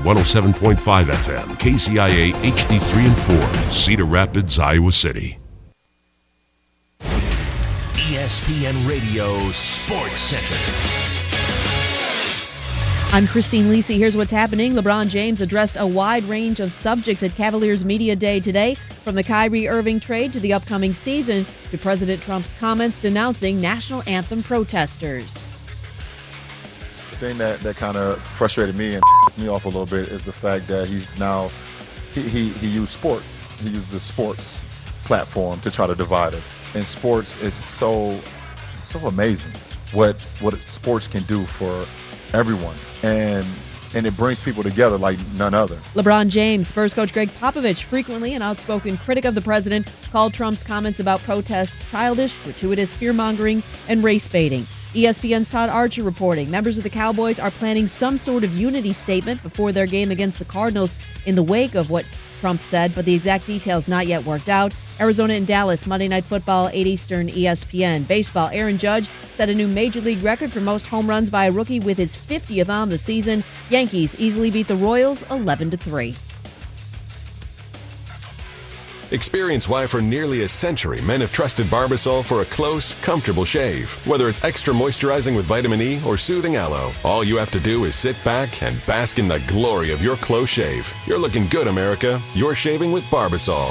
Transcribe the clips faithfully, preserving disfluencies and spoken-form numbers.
one oh seven point five F M, K C I A H D three and four, Cedar Rapids, Iowa City. E S P N Radio Sports Center. I'm Christine Lisi. Here's what's happening. LeBron James addressed a wide range of subjects at Cavaliers Media Day today, from the Kyrie Irving trade to the upcoming season to President Trump's comments denouncing national anthem protesters. The thing that, that kind of frustrated me and pissed me off a little bit is the fact that he's now, he, he, he used sport. He used the sports platform to try to divide us. And sports is so, so amazing what what sports can do for everyone, and and it brings people together like none other. LeBron James, Spurs coach Greg Popovich, frequently an outspoken critic of the president, called Trump's comments about protests childish, gratuitous fear-mongering, and race-baiting. E S P N's Todd Archer reporting members of the Cowboys are planning some sort of unity statement before their game against the Cardinals in the wake of what Trump said, but the exact details not yet worked out. Arizona and Dallas, Monday Night Football, eight Eastern, E S P N. Baseball, Aaron Judge set a new Major League record for most home runs by a rookie with his fiftieth on the season. Yankees easily beat the Royals eleven to three. Experience why for nearly a century men have trusted Barbasol for a close, comfortable shave. Whether it's extra moisturizing with vitamin E or soothing aloe, all you have to do is sit back and bask in the glory of your close shave. You're looking good, America. You're shaving with Barbasol.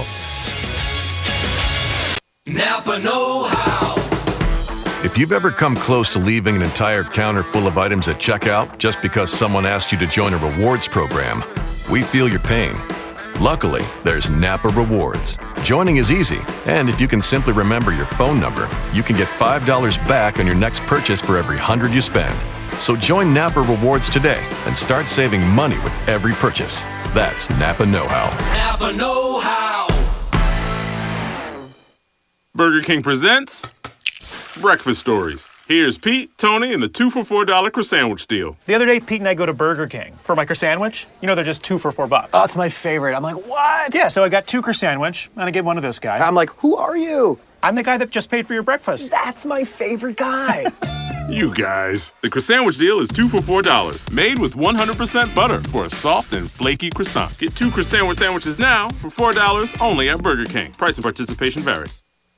Napa know-how. If you've ever come close to leaving an entire counter full of items at checkout just because someone asked you to join a rewards program, we feel your pain. Luckily, there's Napa Rewards. Joining is easy, and if you can simply remember your phone number, you can get five dollars back on your next purchase for every one hundred you spend. So join Napa Rewards today and start saving money with every purchase. That's Napa Know-How. Napa know-how. Burger King presents Breakfast Stories. Here's Pete, Tony, and the two for four dollar croissant deal. The other day, Pete and I go to Burger King for my croissant. You know, they're just two for four bucks. Oh, it's my favorite. I'm like, what? Yeah, so I got two croissant, and I gave one to this guy. I'm like, who are you? I'm the guy that just paid for your breakfast. That's my favorite guy. You guys. The croissant deal is two for four dollars, made with one hundred percent butter for a soft and flaky croissant. Get two croissant sandwiches now for four dollars only at Burger King. Price and participation vary.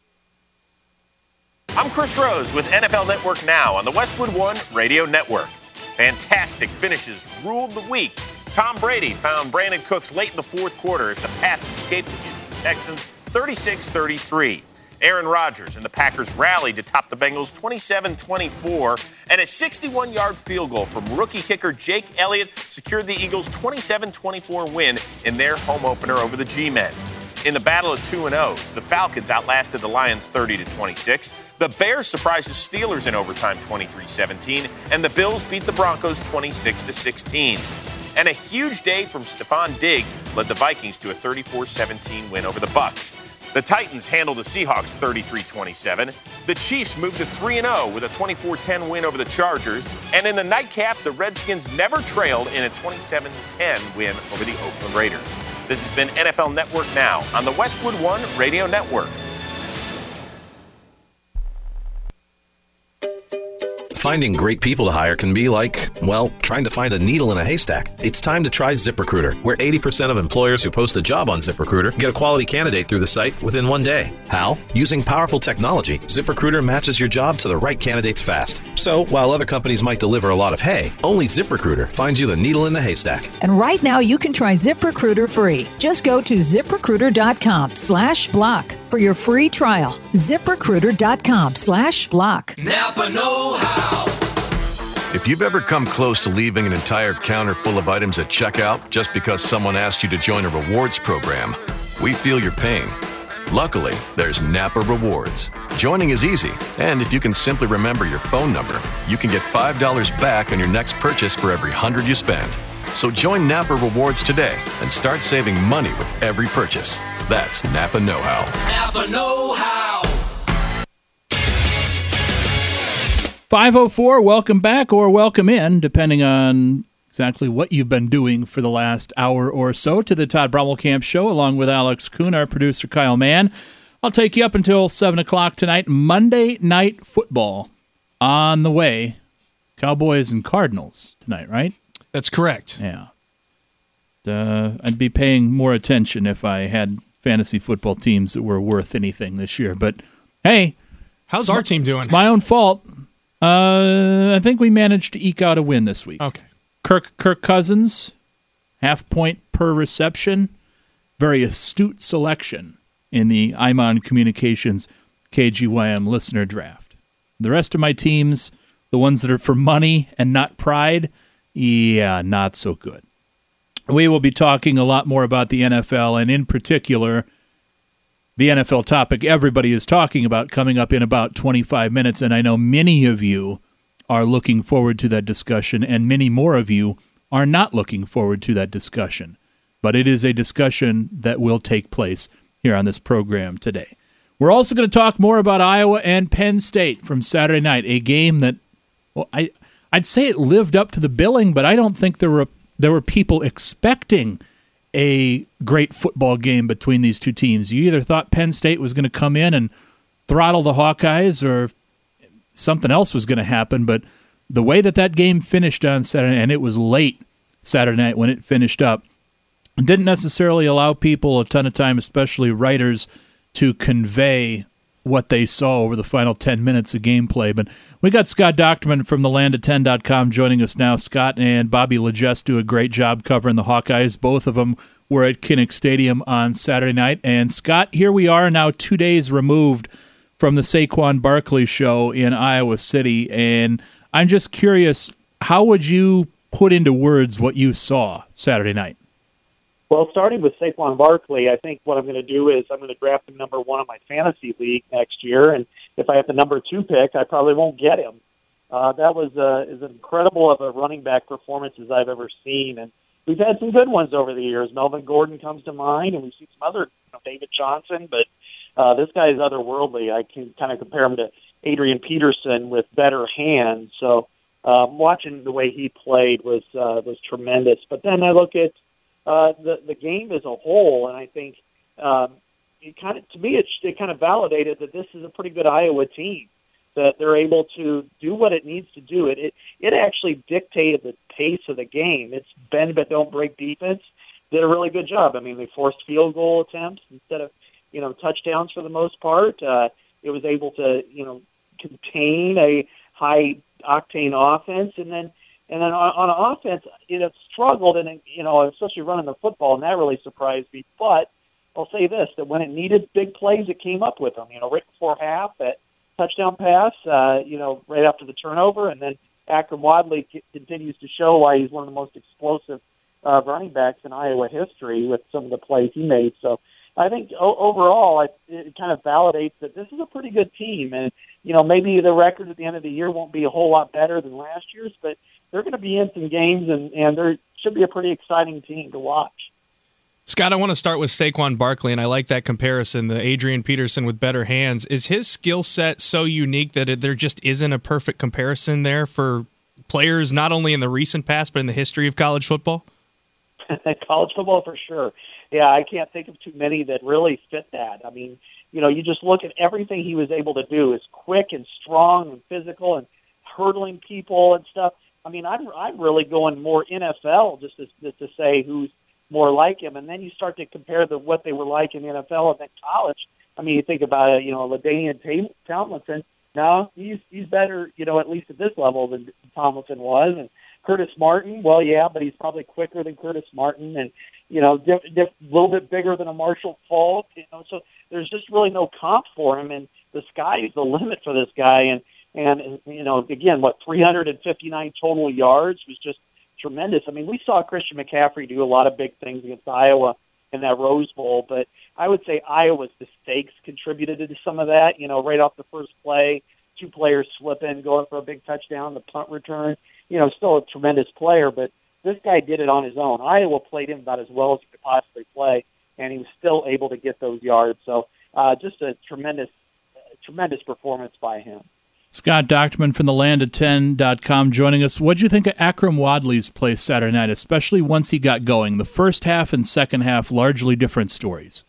I'm Chris Rose with N F L Network Now on the Westwood One Radio Network. Fantastic finishes ruled the week. Tom Brady found Brandon Cooks late in the fourth quarter as the Pats escaped the Houston Texans thirty-six thirty-three. Aaron Rodgers and the Packers rallied to top the Bengals twenty-seven twenty-four, and a sixty-one-yard field goal from rookie kicker Jake Elliott secured the Eagles' twenty-seven twenty-four win in their home opener over the G-Men. In the battle of two and O's, the Falcons outlasted the Lions thirty to twenty-six. The Bears surprised the Steelers in overtime twenty-three seventeen, and the Bills beat the Broncos twenty-six to sixteen. And a huge day from Stephon Diggs led the Vikings to a thirty-four seventeen win over the Bucs. The Titans handled the Seahawks thirty-three twenty-seven. The Chiefs moved to three and oh with a twenty-four ten win over the Chargers. And in the nightcap, the Redskins never trailed in a twenty-seven ten win over the Oakland Raiders. This has been N F L Network Now on the Westwood One Radio Network. Finding great people to hire can be like, well, trying to find a needle in a haystack. It's time to try ZipRecruiter, where eighty percent of employers who post a job on ZipRecruiter get a quality candidate through the site within one day. How? Using powerful technology, ZipRecruiter matches your job to the right candidates fast. So, while other companies might deliver a lot of hay, only ZipRecruiter finds you the needle in the haystack. And right now, you can try ZipRecruiter free. Just go to ZipRecruiter.com slash block for your free trial. ZipRecruiter.com slash block. Napa know-how. If you've ever come close to leaving an entire counter full of items at checkout just because someone asked you to join a rewards program, we feel your pain. Luckily, there's Napa Rewards. Joining is easy, and if you can simply remember your phone number, you can get five dollars back on your next purchase for every one hundred you spend. So join Napa Rewards today and start saving money with every purchase. That's Napa Know-How. Napa know-how. five oh four, welcome back or welcome in, depending on exactly what you've been doing for the last hour or so, to the Todd Brommelkamp Show, along with Alex Kuhn, our producer Kyle Mann. I'll take you up until seven o'clock tonight. Monday Night Football on the way. Cowboys and Cardinals tonight, right? That's correct. Yeah. Uh, I'd be paying more attention if I had fantasy football teams that were worth anything this year. But hey, how's our team doing? It's my own fault. Uh, I think we managed to eke out a win this week. Okay. Kirk Kirk Cousins, half point per reception. Very astute selection in the Imon Communications K G Y M listener draft. The rest of my teams, the ones that are for money and not pride, yeah, not so good. We will be talking a lot more about the N F L, and in particular, the N F L topic everybody is talking about coming up in about twenty-five minutes, and I know many of you are looking forward to that discussion, and many more of you are not looking forward to that discussion. But it is a discussion that will take place here on this program today. We're also going to talk more about Iowa and Penn State from Saturday night, a game that, well, I, I'd say it lived up to the billing, but I don't think there were there were people expecting a great football game between these two teams. You either thought Penn State was going to come in and throttle the Hawkeyes or something else was going to happen, but the way that that game finished on Saturday, and it was late Saturday night when it finished up, didn't necessarily allow people a ton of time, especially writers, to convey what they saw over the final ten minutes of gameplay. But we got Scott Dochterman from the land of ten dot com joining us now. Scott and Bobby Legesse do a great job covering the Hawkeyes. Both of them were at Kinnick Stadium on Saturday night. And Scott, here we are now two days removed from the Saquon Barkley show in Iowa City. And I'm just curious, how would you put into words what you saw Saturday night? Well, starting with Saquon Barkley, I think what I'm going to do is I'm going to draft him number one in my fantasy league next year, and if I have the number two pick, I probably won't get him. Uh, that was uh, as incredible of a running back performance as I've ever seen, and we've had some good ones over the years. Melvin Gordon comes to mind, and we've seen some other, you know, David Johnson, but uh, this guy is otherworldly. I can kind of compare him to Adrian Peterson with better hands. So um, watching the way he played was uh, was tremendous. But then I look at Uh, the the game as a whole, and I think um, it kind of to me it, it kind of validated that this is a pretty good Iowa team, that they're able to do what it needs to do. It it, it actually dictated the pace of the game. It's bend but don't break defense did a really good job. I mean, they forced field goal attempts instead of you know touchdowns for the most part. Uh, it was able to you know contain a high octane offense, and then. And then on, on offense, it had struggled, and you know, especially running the football, and that really surprised me. But I'll say this: that when it needed big plays, it came up with them. You know, right before half, that touchdown pass, uh, you know, right after the turnover, and then Akram Wadley c- continues to show why he's one of the most explosive uh, running backs in Iowa history with some of the plays he made. So I think o- overall, I, it kind of validates that this is a pretty good team, and you know, maybe the record at the end of the year won't be a whole lot better than last year's, but they're going to be in some games, and, and there should be a pretty exciting team to watch. Scott, I want to start with Saquon Barkley, and I like that comparison, the Adrian Peterson with better hands. Is his skill set so unique that it, there just isn't a perfect comparison there for players not only in the recent past but in the history of college football? College football, for sure. Yeah, I can't think of too many that really fit that. I mean, you know, you just look at everything he was able to do, is quick and strong and physical and hurdling people and stuff. I mean, I'm I'm really going more N F L just to, just to say who's more like him, and then you start to compare the what they were like in the N F L and then college. I mean, you think about it, you know, LaDainian Tomlinson. No, he's he's better, you know, at least at this level than Tomlinson was. And Curtis Martin, well, yeah, but he's probably quicker than Curtis Martin, and you know, a little bit bigger than a Marshall Faulk. You know, so there's just really no comp for him, and the sky is the limit for this guy. And And, you know, again, what, three hundred fifty-nine total yards was just tremendous. I mean, we saw Christian McCaffrey do a lot of big things against Iowa in that Rose Bowl, but I would say Iowa's mistakes contributed to some of that. You know, right off the first play, two players slip in, going for a big touchdown, the punt return. You know, still a tremendous player, but this guy did it on his own. Iowa played him about as well as he could possibly play, and he was still able to get those yards. So uh, just a tremendous, uh, tremendous performance by him. Scott Dochterman from the land of ten dot com joining us. What did you think of Akram Wadley's play Saturday night, especially once he got going? The first half and second half, largely different stories.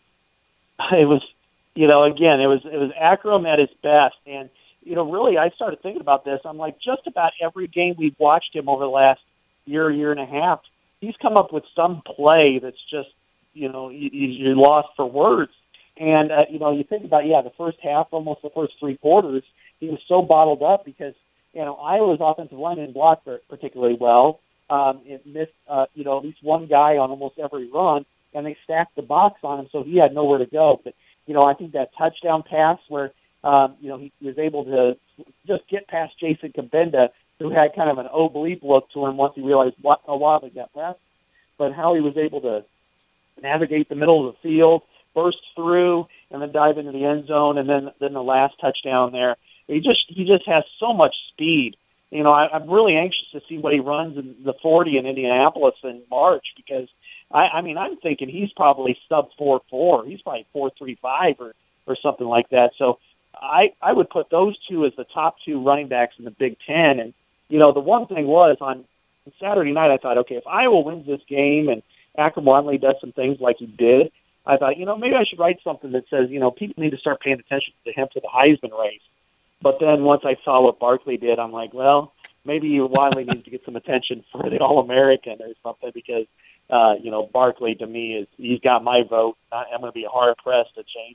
It was, you know, again, it was it was Akram at his best. And, you know, really, I started thinking about this. I'm like, just about every game we've watched him over the last year, year and a half, he's come up with some play that's just, you know, you, you're lost for words. And, uh, you know, you think about, yeah, the first half, almost the first three quarters, he was so bottled up because, you know, Iowa's offensive line didn't block particularly well. Um, it missed, uh, you know, at least one guy on almost every run, and they stacked the box on him, so he had nowhere to go. But, you know, I think that touchdown pass where, um, you know, he was able to just get past Jason Kabenda, who had kind of an oblique look to him once he realized what a while he got past, but how he was able to navigate the middle of the field, burst through, and then dive into the end zone, and then then the last touchdown there. He just he just has so much speed. You know, I, I'm really anxious to see what he runs in the forty in Indianapolis in March because, I, I mean, I'm thinking he's probably sub four four. He's probably four three five or, or something like that. So I, I would put those two as the top two running backs in the Big Ten. And, you know, the one thing was on Saturday night I thought, okay, if Iowa wins this game and Akram Wadley does some things like he did, I thought, you know, maybe I should write something that says, you know, people need to start paying attention to him for the Heisman race. But then once I saw what Barkley did, I'm like, well, maybe Wiley needs to get some attention for the All-American or something because, uh, you know, Barkley to me is he's got my vote. I'm going to be hard pressed to change.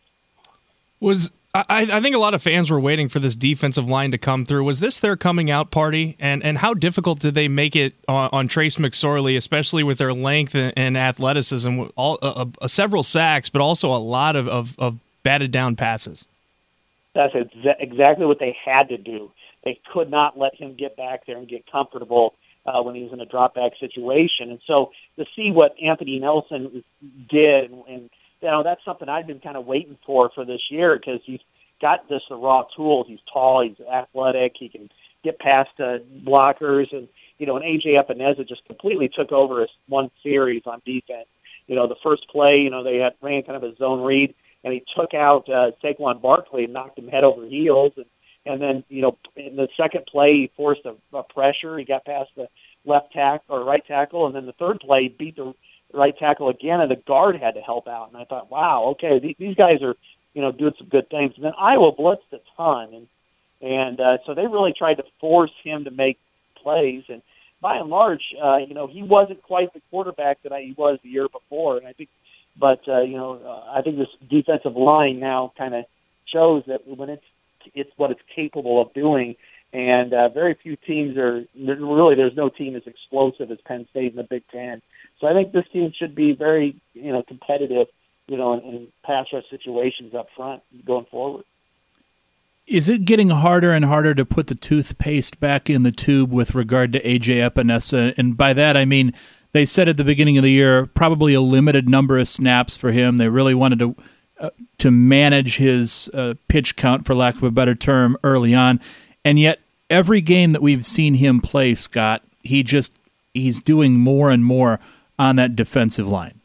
Was I, I think a lot of fans were waiting for this defensive line to come through. Was this their coming out party? And and how difficult did they make it on, on Trace McSorley, especially with their length and, and athleticism? All uh, uh, several sacks, but also a lot of, of, of batted down passes. That's exa- exactly what they had to do. They could not let him get back there and get comfortable uh, when he was in a drop back situation. And so to see what Anthony Nelson did, and, and you know, that's something I've been kind of waiting for for this year because he's got this the raw tools. He's tall, he's athletic, he can get past uh, blockers, and you know, and A J Epineza just completely took over his one series on defense. You know, the first play, you know, they had ran kind of a zone read, and he took out uh, Saquon Barkley and knocked him head over heels. And, and then, you know, in the second play, he forced a, a pressure. He got past the left tackle or right tackle. And then the third play, he beat the right tackle again, and the guard had to help out. And I thought, wow, okay, these, these guys are, you know, doing some good things. And then Iowa blitzed a ton. And, and uh, so they really tried to force him to make plays. And by and large, uh, you know, he wasn't quite the quarterback that I, he was the year before. And I think, But, uh, you know, uh, I think this defensive line now kind of shows that when it's it's what it's capable of doing, and uh, very few teams are really. There's no team as explosive as Penn State in the Big Ten. So I think this team should be very, you know, competitive, you know, in, in pass rush situations up front going forward. Is it getting harder and harder to put the toothpaste back in the tube with regard to A J Epinesa? And by that I mean, they said at the beginning of the year probably a limited number of snaps for him. They really wanted to uh, to manage his uh, pitch count, for lack of a better term, early on. And yet every game that we've seen him play, Scott, he just he's doing more and more on that defensive line.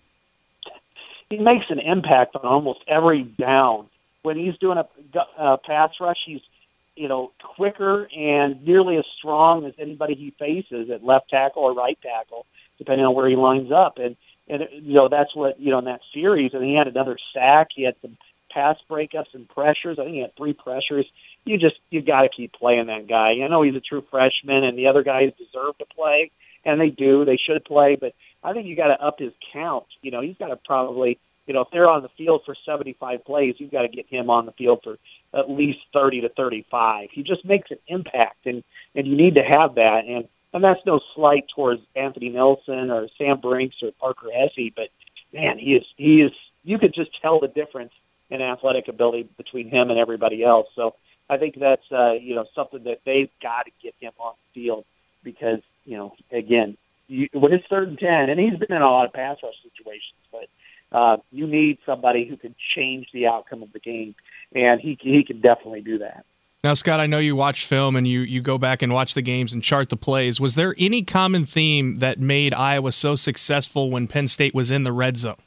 He makes an impact on almost every down. When he's doing a, a pass rush, he's you know quicker and nearly as strong as anybody he faces at left tackle or right tackle, depending on where he lines up. And, and you know, that's what, you know, in that series, and he had another sack. He had some pass breakups and pressures. I think he had three pressures. You just, you got to keep playing that guy. I know he's a true freshman, and the other guys deserve to play, and they do. They should play, but I think you got to up his count. You know, he's got to probably, you know, if they're on the field for seventy-five plays, you've got to get him on the field for at least thirty to thirty-five. He just makes an impact, and, and you need to have that. And, And that's no slight towards Anthony Nelson or Sam Brinks or Parker Hesse, but man, he is he is. You could just tell the difference in athletic ability between him and everybody else. So I think that's uh, you know something that they've got to get him on the field because you know again you, when it's third and ten, and he's been in a lot of pass rush situations, but uh, you need somebody who can change the outcome of the game, and he he can definitely do that. Now, Scott, I know you watch film and you, you go back and watch the games and chart the plays. Was there any common theme that made Iowa so successful when Penn State was in the red zone?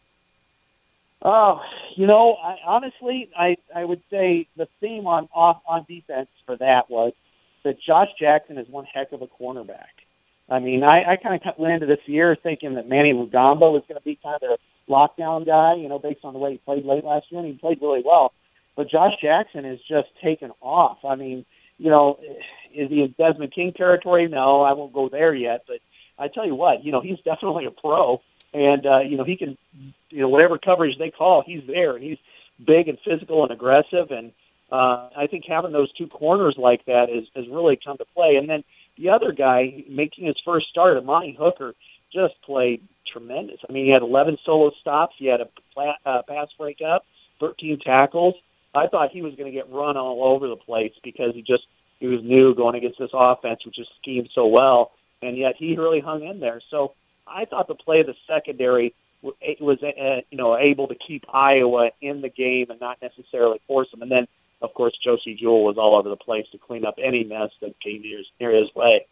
Oh, you know, I, honestly, I, I would say the theme on off on defense for that was that Josh Jackson is one heck of a cornerback. I mean, I, I kind of went into this year thinking that Manny Lugamba was going to be kind of a lockdown guy, you know, based on the way he played late last year, and he played really well. But Josh Jackson has just taken off. I mean, you know, is he in Desmond King territory? No, I won't go there yet. But I tell you what, you know, he's definitely a pro, and uh, you know, he can, you know, whatever coverage they call, he's there, and he's big and physical and aggressive, and uh, I think having those two corners like that is has really come to play. And then the other guy making his first start, Amani Hooker, just played tremendous. I mean, he had eleven solo stops, he had a pla- uh, pass breakup, thirteen tackles. I thought he was going to get run all over the place because he just he was new going against this offense, which is schemed so well, and yet he really hung in there. So I thought the play of the secondary was uh, you know able to keep Iowa in the game and not necessarily force them. And then, of course, Josie Jewell was all over the place to clean up any mess that came near his, near his way.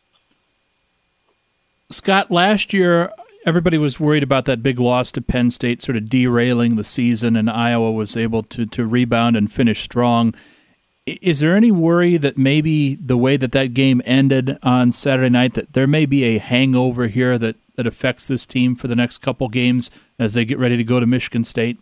Scott, last year everybody was worried about that big loss to Penn State sort of derailing the season, and Iowa was able to, to rebound and finish strong. Is there any worry that maybe the way that that game ended on Saturday night, that there may be a hangover here that, that affects this team for the next couple games as they get ready to go to Michigan State?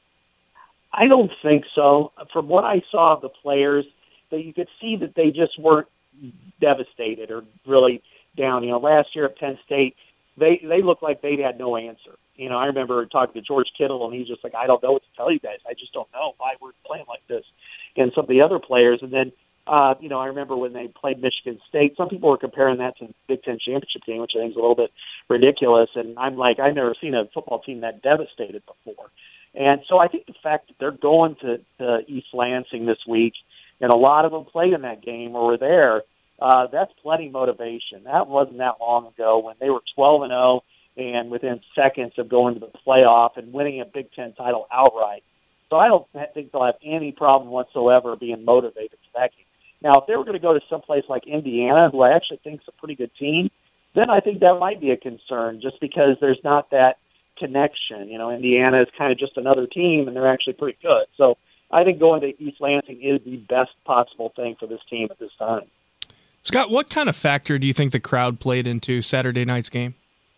I don't think so. From what I saw of the players, that you could see that they just weren't devastated or really down. You know, last year at Penn State, they they looked like they had no answer. You know, I remember talking to George Kittle, and he's just like, I don't know what to tell you guys. I just don't know why we're playing like this. And some of the other players, and then, uh, you know, I remember when they played Michigan State, some people were comparing that to the Big Ten championship game, which I think is a little bit ridiculous. And I'm like, I've never seen a football team that devastated before. And so I think the fact that they're going to, to East Lansing this week, and a lot of them played in that game or were there, uh, that's plenty motivation. That wasn't that long ago when they were twelve and oh and within seconds of going to the playoff and winning a Big Ten title outright. So I don't think they'll have any problem whatsoever being motivated for that game. Now, if they were going to go to someplace like Indiana, who I actually think is a pretty good team, then I think that might be a concern just because there's not that connection. You know, Indiana is kind of just another team, and they're actually pretty good. So I think going to East Lansing is the best possible thing for this team at this time. Scott, what kind of factor do you think the crowd played into Saturday night's game?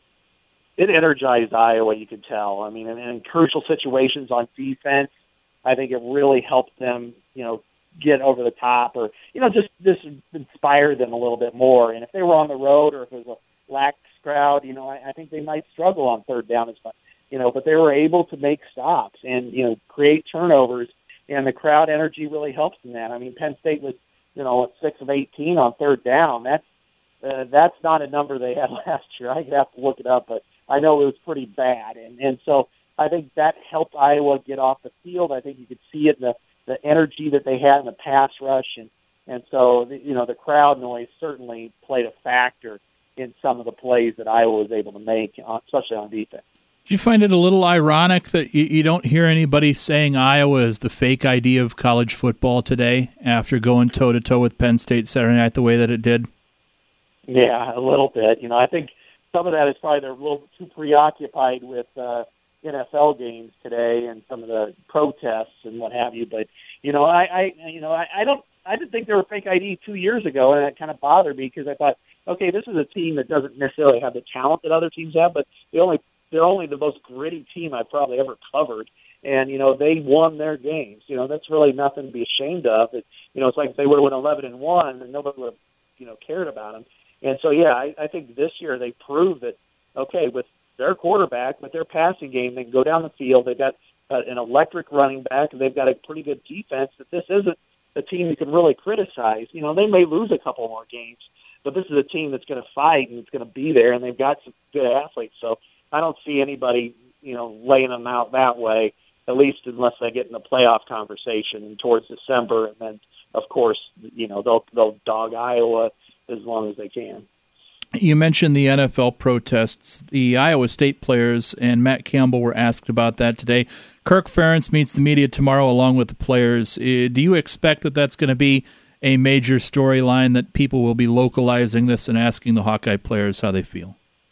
It energized Iowa, you could tell. I mean, in, in crucial situations on defense, I think it really helped them, you know, get over the top or, you know, just, just inspire them a little bit more. And if they were on the road or if it was a lax crowd, you know, I, I think they might struggle on third down as much, you know, but they were able to make stops and, you know, create turnovers, and the crowd energy really helps in that. I mean, Penn State was, you know, at six of eighteen on third down. That's, uh, that's not a number they had last year. I could have to look it up, but I know it was pretty bad. And, and so I think that helped Iowa get off the field. I think you could see it in the, the energy that they had in the pass rush. And, and so, you know, the crowd noise certainly played a factor in some of the plays that Iowa was able to make, especially on defense. Do you find it a little ironic that you, you don't hear anybody saying Iowa is the fake idea of college football today after going toe-to-toe with Penn State Saturday night the way that it did? Yeah, a little bit. You know, I think some of that is probably they're a little too preoccupied with uh, N F L games today and some of the protests and what have you. But, you know, I, I you know, I, I don't I didn't think they were fake I D two years ago, and it kind of bothered me because I thought, okay, this is a team that doesn't necessarily have the talent that other teams have, but they only they're only the most gritty team I've probably ever covered. And, you know, they won their games. You know, that's really nothing to be ashamed of. It, you know, it's like if they would have won eleven and one and nobody would have, you know, cared about them. And so, yeah, I, I think this year they proved that, okay, with their quarterback, with their passing game, they can go down the field. They've got uh, an electric running back, and they've got a pretty good defense, that this isn't a team you can really criticize. You know, they may lose a couple more games, but this is a team that's going to fight and it's going to be there, and they've got some good athletes. So I don't see anybody, you know, laying them out that way, at least unless they get in the playoff conversation towards December. And then, of course, you know, they'll they'll dog Iowa as long as they can. You mentioned the N F L protests. The Iowa State players and Matt Campbell were asked about that today. Kirk Ferentz meets the media tomorrow along with the players. Do you expect that that's going to be a major storyline, that people will be localizing this and asking the Hawkeye players how they feel?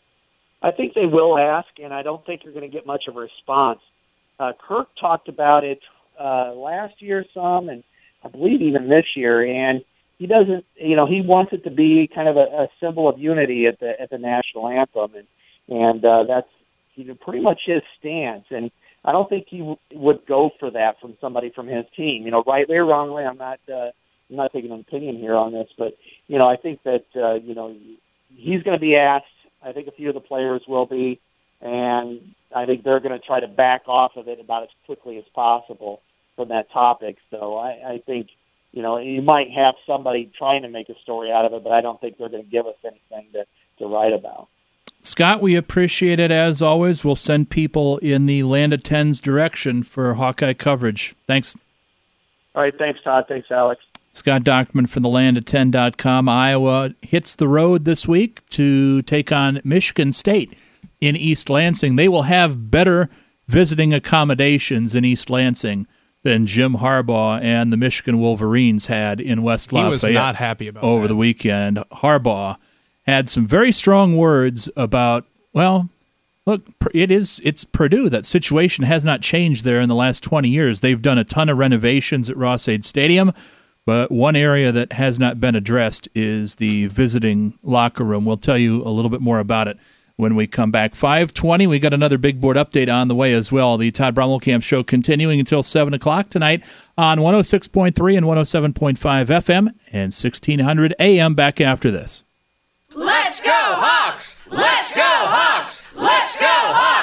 I think they will ask, and I don't think you're going to get much of a response. Uh, Kirk talked about it uh, last year some, and I believe even this year, and he doesn't, you know, he wants it to be kind of a, a symbol of unity at the at the national anthem, and and uh, that's, you know, pretty much his stance. And I don't think he w- would go for that from somebody from his team. You know, rightly or wrongly, I'm not uh, I'm not taking an opinion here on this, but you know, I think that uh, you know, he's going to be asked I think a few of the players will be, and I think they're going to try to back off of it about as quickly as possible from that topic. So I, I think, you know, you might have somebody trying to make a story out of it, but I don't think they're going to give us anything to, to write about. Scott, we appreciate it as always. We'll send people in the Land of Tens direction for Hawkeye coverage. Thanks. All right, thanks, Todd. Thanks, Alex. Scott Dochterman from the land of ten dot com. Iowa hits the road this week to take on Michigan State in East Lansing. They will have better visiting accommodations in East Lansing than Jim Harbaugh and the Michigan Wolverines had in West Lafayette. He was not happy about over that. the weekend. Harbaugh had some very strong words about, well, look, it is it's Purdue. That situation has not changed there in the last twenty years. They've done a ton of renovations at Ross-Ade Stadium, but one area that has not been addressed is the visiting locker room. We'll tell you a little bit more about it when we come back. five twenty, we got another big board update on the way as well. The Todd Brommelkamp Show continuing until seven o'clock tonight on one oh six point three and one oh seven point five F M and sixteen hundred A M. Back after this. Let's go, Hawks! Let's go, Hawks! Let's go,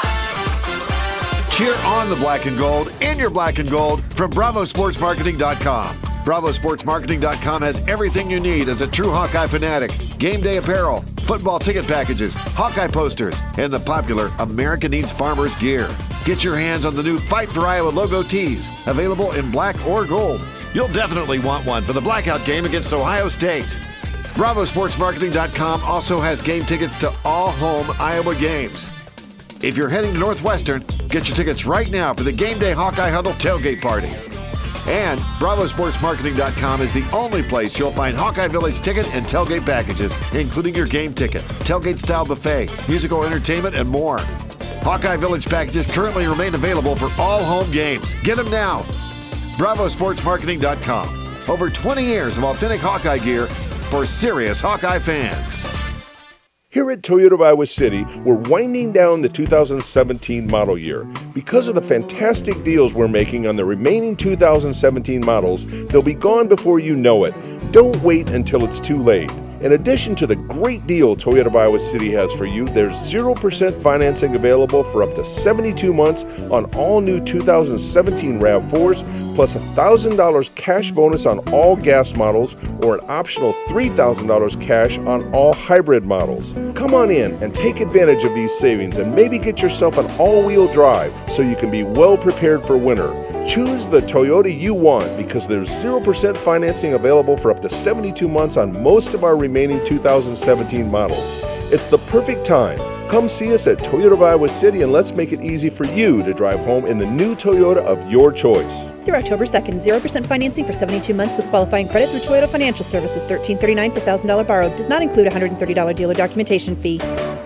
Hawks! Cheer on the black and gold in your black and gold from Bravo Sports Marketing dot com. Bravo Sports Marketing dot com has everything you need as a true Hawkeye fanatic. Game day apparel, football ticket packages, Hawkeye posters, and the popular American Eats Farmers gear. Get your hands on the new Fight for Iowa logo tees, available in black or gold. You'll definitely want one for the blackout game against Ohio State. Bravo Sports Marketing dot com also has game tickets to all home Iowa games. If you're heading to Northwestern, get your tickets right now for the Game Day Hawkeye Huddle tailgate party. And Bravo Sports Marketing dot com is the only place you'll find Hawkeye Village ticket and tailgate packages, including your game ticket, tailgate-style buffet, musical entertainment, and more. Hawkeye Village packages currently remain available for all home games. Get them now. Bravo Sports Marketing dot com. Over twenty years of authentic Hawkeye gear for serious Hawkeye fans. Here at Toyota of Iowa City, we're winding down the two thousand seventeen model year. Because of the fantastic deals we're making on the remaining two thousand seventeen models, they'll be gone before you know it. Don't wait until it's too late. In addition to the great deal Toyota of Iowa City has for you, there's zero percent financing available for up to seventy-two months on all new two thousand seventeen RAV fours, plus a one thousand dollars cash bonus on all gas models, or an optional three thousand dollars cash on all hybrid models. Come on in and take advantage of these savings and maybe get yourself an all-wheel drive so you can be well prepared for winter. Choose the Toyota you want because there's zero percent financing available for up to seventy-two months on most of our remaining two thousand seventeen models. It's the perfect time. Come see us at Toyota of Iowa City and let's make it easy for you to drive home in the new Toyota of your choice. Through October second, zero percent financing for seventy-two months with qualifying credit through Toyota Financial Services. thirteen thirty-nine per one thousand dollars borrowed. Does not include a one hundred thirty dollars dealer documentation fee.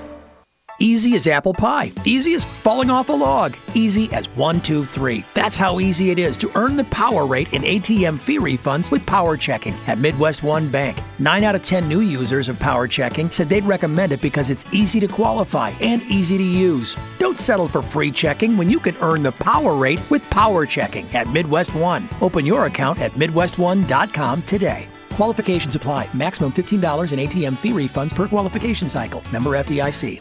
Easy as apple pie. Easy as falling off a log. Easy as one, two, three. That's how easy it is to earn the power rate in A T M fee refunds with Power Checking at Midwest One Bank. Nine out of ten new users of Power Checking said they'd recommend it because it's easy to qualify and easy to use. Don't settle for free checking when you can earn the power rate with Power Checking at Midwest One. Open your account at midwest one dot com today. Qualifications apply. Maximum fifteen dollars in A T M fee refunds per qualification cycle. Member F D I C.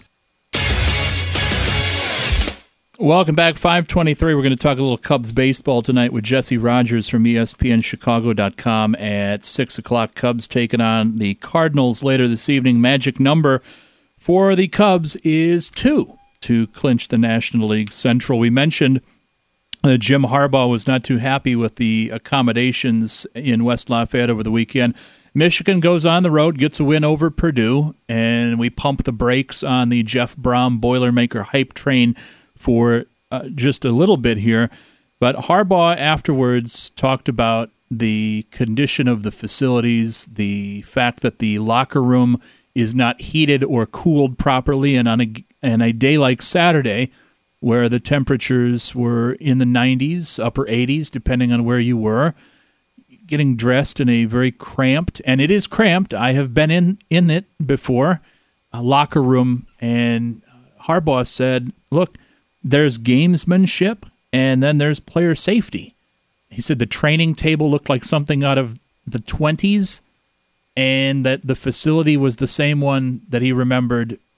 Welcome back, five twenty-three. We're going to talk a little Cubs baseball tonight with Jesse Rogers from E S P N Chicago dot com at six o'clock. Cubs taking on the Cardinals later this evening. Magic number for the Cubs is two to clinch the National League Central. We mentioned that Jim Harbaugh was not too happy with the accommodations in West Lafayette over the weekend. Michigan goes on the road, gets a win over Purdue, and we pump the brakes on the Jeff Brom Boilermaker hype train for uh, just a little bit here. But Harbaugh afterwards talked about the condition of the facilities, the fact that the locker room is not heated or cooled properly, and on a, and a day like Saturday, where the temperatures were in the nineties, upper eighties, depending on where you were, getting dressed in a very cramped, and it is cramped, I have been in, in it before, a locker room, and Harbaugh said, look, there's gamesmanship, and then there's player safety. He said the training table looked like something out of the twenties, and that the facility was the same one that he remembered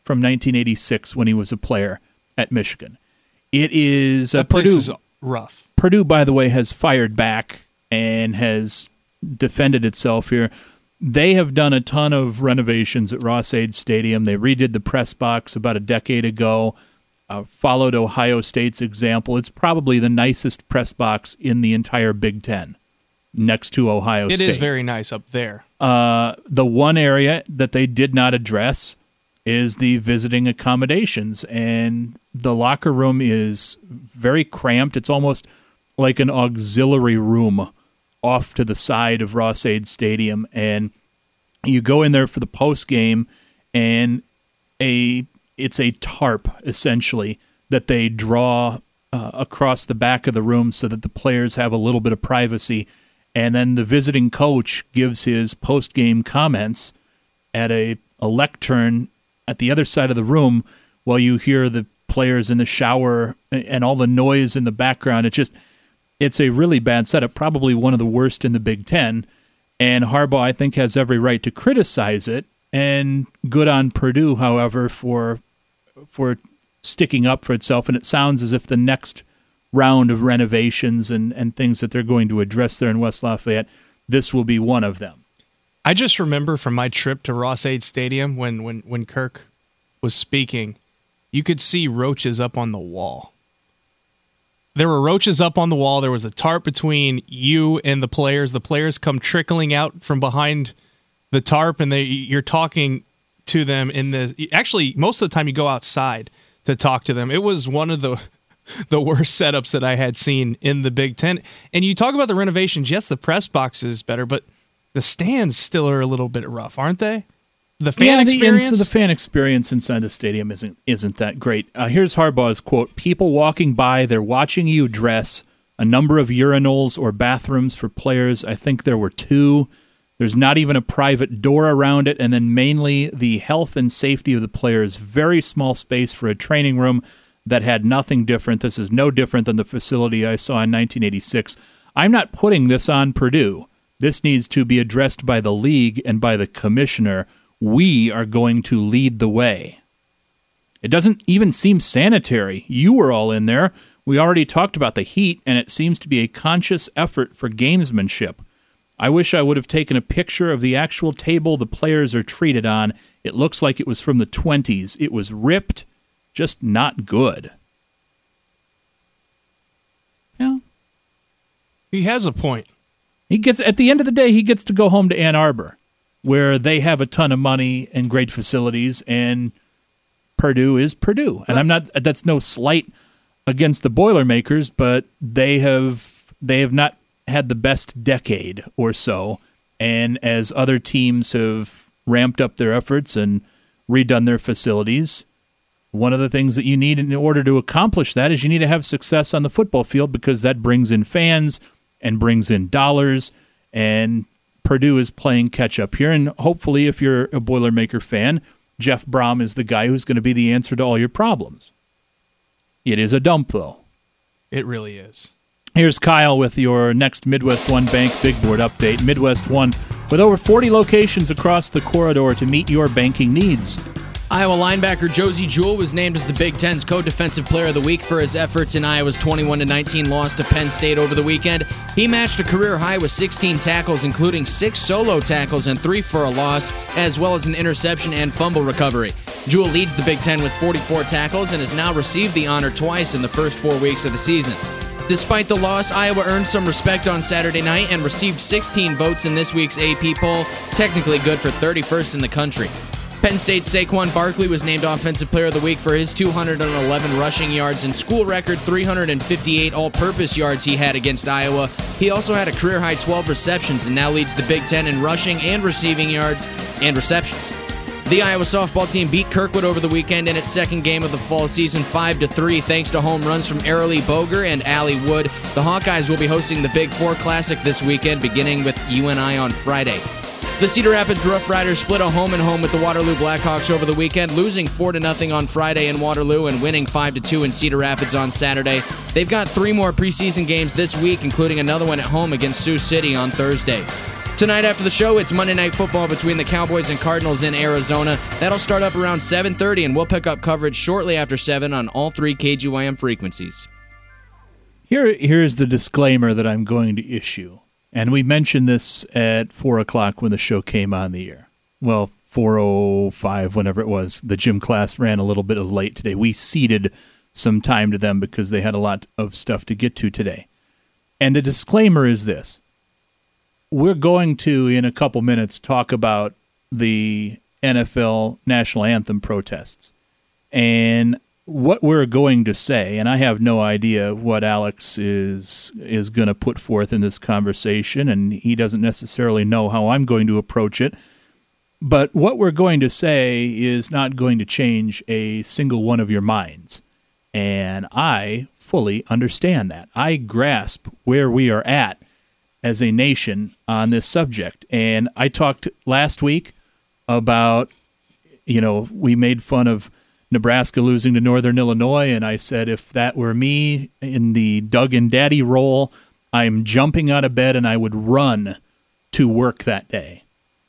from nineteen eighty-six when he was a player at Michigan. It is uh, that place Purdue. is rough. Purdue, by the way, has fired back and has defended itself here. They have done a ton of renovations at Ross-Ade Stadium. They redid the press box about a decade ago, uh, followed Ohio State's example. It's probably the nicest press box in the entire Big Ten, next to Ohio It State. It is very nice up there. Uh, the one area that they did not address is the visiting accommodations, and the locker room is very cramped. It's almost like an auxiliary room off to the side of Ross-Ade Stadium, and you go in there for the post game, and a it's a tarp essentially that they draw uh, across the back of the room so that the players have a little bit of privacy, and then the visiting coach gives his post game comments at a, a lectern at the other side of the room while you hear the players in the shower and all the noise in the background. It's just, it's a really bad setup, probably one of the worst in the Big Ten. And Harbaugh, I think, has every right to criticize it. And good on Purdue, however, for for sticking up for itself. And it sounds as if the next round of renovations and, and things that they're going to address there in West Lafayette, this will be one of them. I just remember from my trip to Ross-Ade Stadium when, when, when Kirk was speaking, you could see roaches up on the wall. There were roaches up on the wall. There was a tarp between you and the players. The players come trickling out from behind the tarp, and they you're talking to them in the. Actually, most of the time you go outside to talk to them. It was one of the the worst setups that I had seen in the Big Ten. And you talk about the renovations. Yes, the press box is better, but the stands still are a little bit rough, aren't they? The fan yeah, experience? The, the fan experience inside the stadium isn't isn't that great. Uh, here's Harbaugh's quote. People walking by, they're watching you dress. A number of urinals or bathrooms for players. I think there were two. There's not even a private door around it. And then mainly the health and safety of the players. Very small space for a training room that had nothing different. This is no different than the facility I saw in nineteen eighty-six. I'm not putting this on Purdue. This needs to be addressed by the league and by the commissioner. We are going to lead the way. It doesn't even seem sanitary. You were all in there. We already talked about the heat, and it seems to be a conscious effort for gamesmanship. I wish I would have taken a picture of the actual table the players are treated on. It looks like it was from the twenties. It was ripped, just not good. Yeah. He has a point. He gets at the end of the day, he gets to go home to Ann Arbor, where they have a ton of money and great facilities, and Purdue is Purdue. And I'm not that's no slight against the Boilermakers, but they have they have not had the best decade or so. And as other teams have ramped up their efforts and redone their facilities, one of the things that you need in order to accomplish that is you need to have success on the football field, because that brings in fans and brings in dollars, and Purdue is playing catch-up here. And hopefully, if you're a Boilermaker fan, Jeff Brom is the guy who's going to be the answer to all your problems. It is a dump, though. It really is. Here's Kyle with your next Midwest One Bank Big Board update. Midwest One, with over forty locations across the corridor to meet your banking needs. Iowa linebacker Josie Jewell was named as the Big Ten's co-defensive player of the week for his efforts in Iowa's twenty-one to nineteen loss to Penn State over the weekend. He matched a career high with sixteen tackles, including six solo tackles and three for a loss, as well as an interception and fumble recovery. Jewell leads the Big Ten with forty-four tackles and has now received the honor twice in the first four weeks of the season. Despite the loss, Iowa earned some respect on Saturday night and received sixteen votes in this week's A P poll, technically good for thirty-first in the country. Penn State's Saquon Barkley was named Offensive Player of the Week for his two hundred eleven rushing yards and school record three hundred fifty-eight all-purpose yards he had against Iowa. He also had a career-high twelve receptions and now leads the Big Ten in rushing and receiving yards and receptions. The Iowa softball team beat Kirkwood over the weekend in its second game of the fall season five to three thanks to home runs from Arilee Boger and Allie Wood. The Hawkeyes will be hosting the Big Four Classic this weekend, beginning with U N I on Friday. The Cedar Rapids Rough Riders split a home and home with the Waterloo Blackhawks over the weekend, losing four to nothing on Friday in Waterloo and winning five to two in Cedar Rapids on Saturday. They've got three more preseason games this week, including another one at home against Sioux City on Thursday. Tonight after the show, it's Monday Night Football between the Cowboys and Cardinals in Arizona. That'll start up around seven thirty, and we'll pick up coverage shortly after seven on all three K G Y M frequencies. Here, here's the disclaimer that I'm going to issue. And we mentioned this at four o'clock when the show came on the air. Well, four oh five, whenever it was. The gym class ran a little bit of late today. We ceded some time to them because they had a lot of stuff to get to today. And the disclaimer is this. We're going to, in a couple minutes, talk about the N F L national anthem protests. And what we're going to say, and I have no idea what Alex is is going to put forth in this conversation, and he doesn't necessarily know how I'm going to approach it. But what we're going to say is not going to change a single one of your minds. And I fully understand that. I grasp where we are at as a nation on this subject. And I talked last week about, you know, we made fun of Nebraska losing to Northern Illinois, and I said if that were me in the Doug and Daddy role, I'm jumping out of bed and I would run to work that day.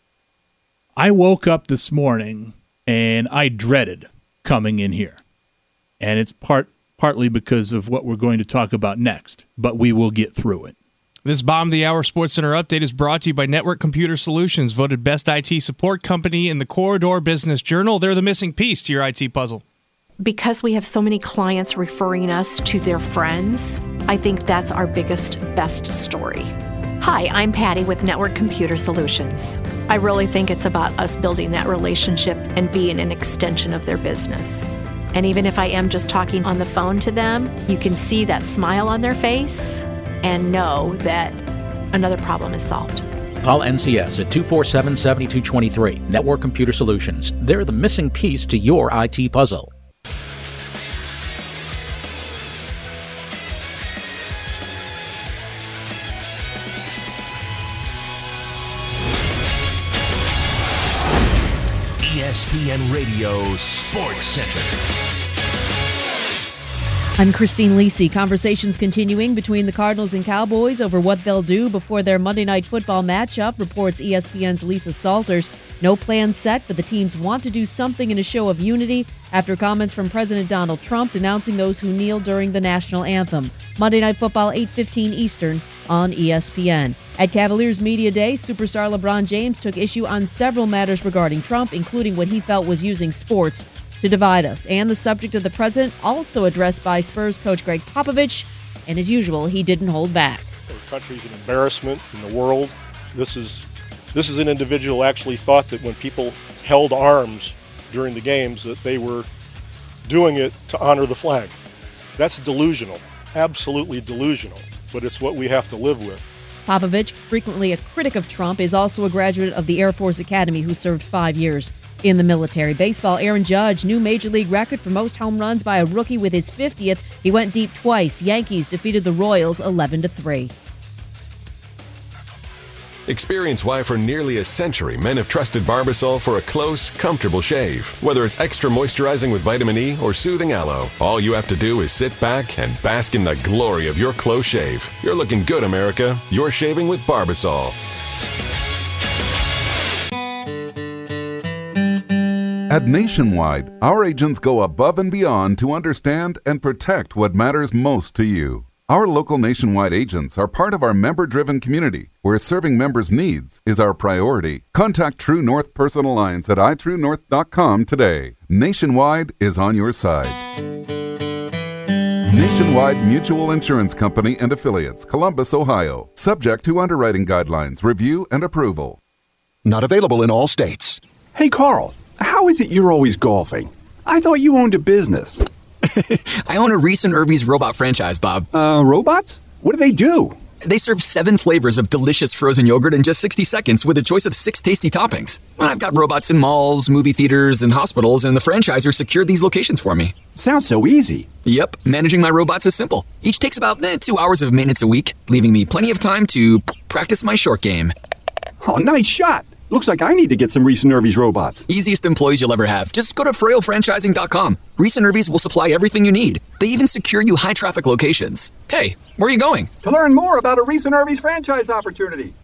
I woke up this morning and I dreaded coming in here. And it's part partly because of what we're going to talk about next, but we will get through it. This Bomb the Hour Sports Center update is brought to you by Network Computer Solutions, voted best I T support company in the Corridor Business Journal. They're the missing piece to your I T puzzle. Because we have so many clients referring us to their friends, I think that's our biggest, best story. Hi, I'm Patty with Network Computer Solutions. I really think it's about us building that relationship and being an extension of their business. And even if I am just talking on the phone to them, you can see that smile on their face and know that another problem is solved. Call N C S at two four seven, seven two two three. Network Computer Solutions. They're the missing piece to your I T puzzle. E S P N Radio Sports Center. I'm Christine Lisi. Conversations continuing between the Cardinals and Cowboys over what they'll do before their Monday Night Football matchup, reports E S P N's Lisa Salters. No plan set, but the teams want to do something in a show of unity after comments from President Donald Trump denouncing those who kneel during the national anthem. Monday Night Football, eight fifteen Eastern on E S P N. At Cavaliers Media Day, superstar LeBron James took issue on several matters regarding Trump, including what he felt was using sports to divide us. And the subject of the president also addressed by Spurs coach Greg Popovich, and as usual, he didn't hold back. Our country's an embarrassment in the world. This is this is an individual who actually thought that when people held arms during the games that they were doing it to honor the flag. That's delusional, absolutely delusional, but it's what we have to live with. Popovich, frequently a critic of Trump, is also a graduate of the Air Force Academy who served five years in the military. Baseball, Aaron Judge, new major league record for most home runs by a rookie with his fiftieth. He went deep twice. Yankees defeated the Royals eleven to three. Experience why for nearly a century men have trusted Barbasol for a close, comfortable shave. Whether it's extra moisturizing with vitamin E or soothing aloe, all you have to do is sit back and bask in the glory of your close shave. You're looking good, America. You're shaving with Barbasol. At Nationwide, our agents go above and beyond to understand and protect what matters most to you. Our local Nationwide agents are part of our member-driven community, where serving members' needs is our priority. Contact True North Personal Lines at i true north dot com today. Nationwide is on your side. Nationwide Mutual Insurance Company and Affiliates, Columbus, Ohio. Subject to underwriting guidelines, review, and approval. Not available in all states. Hey, Carl, how is it you're always golfing? I thought you owned a business. I own a Reese and Irvy's robot franchise, Bob. Uh, robots? What do they do? They serve seven flavors of delicious frozen yogurt in just sixty seconds with a choice of six tasty toppings. I've got robots in malls, movie theaters, and hospitals, and the franchisor secured these locations for me. Sounds so easy. Yep, managing my robots is simple. Each takes about eh, two hours of maintenance a week, leaving me plenty of time to practice my short game. Oh, nice shot. Looks like I need to get some Reese and Irvy's robots. Easiest employees you'll ever have. Just go to frail franchising dot com. Reese and Irvy's will supply everything you need. They even secure you high-traffic locations. Hey, where are you going? To learn more about a Reese and Irvy's franchise opportunity.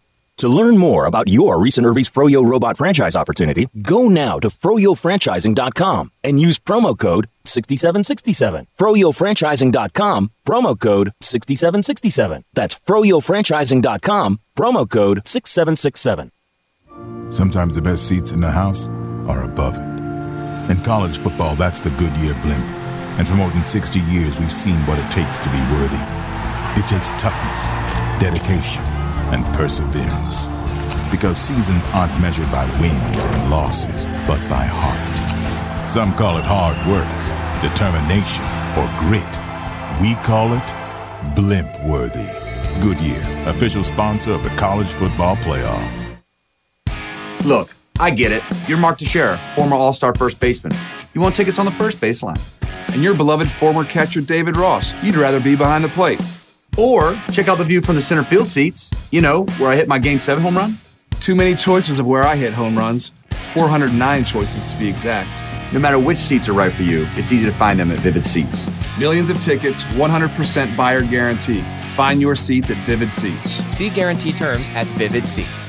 To learn more about your recent Irby's Froyo robot franchise opportunity, go now to froyo franchising dot com and use promo code six seven six seven. froyo franchising dot com, promo code six seven six seven. That's froyo franchising dot com, promo code six seven six seven. Sometimes the best seats in the house are above it. In college football, that's the Goodyear blimp. And for more than sixty years, we've seen what it takes to be worthy. It takes toughness, dedication, and perseverance. Because seasons aren't measured by wins and losses, but by heart. Some call it hard work, determination, or grit. We call it blimp-worthy. Goodyear, official sponsor of the College Football Playoff. Look, I get it. You're Mark Teixeira, former All-Star first baseman. You want tickets on the first baseline. And your beloved former catcher David Ross. You'd rather be behind the plate. Or check out the view from the center field seats. You know, where I hit my Game seven home run. Too many choices of where I hit home runs. four hundred nine choices to be exact. No matter which seats are right for you, it's easy to find them at Vivid Seats. Millions of tickets, one hundred percent buyer guarantee. Find your seats at Vivid Seats. See guarantee terms at Vivid Seats.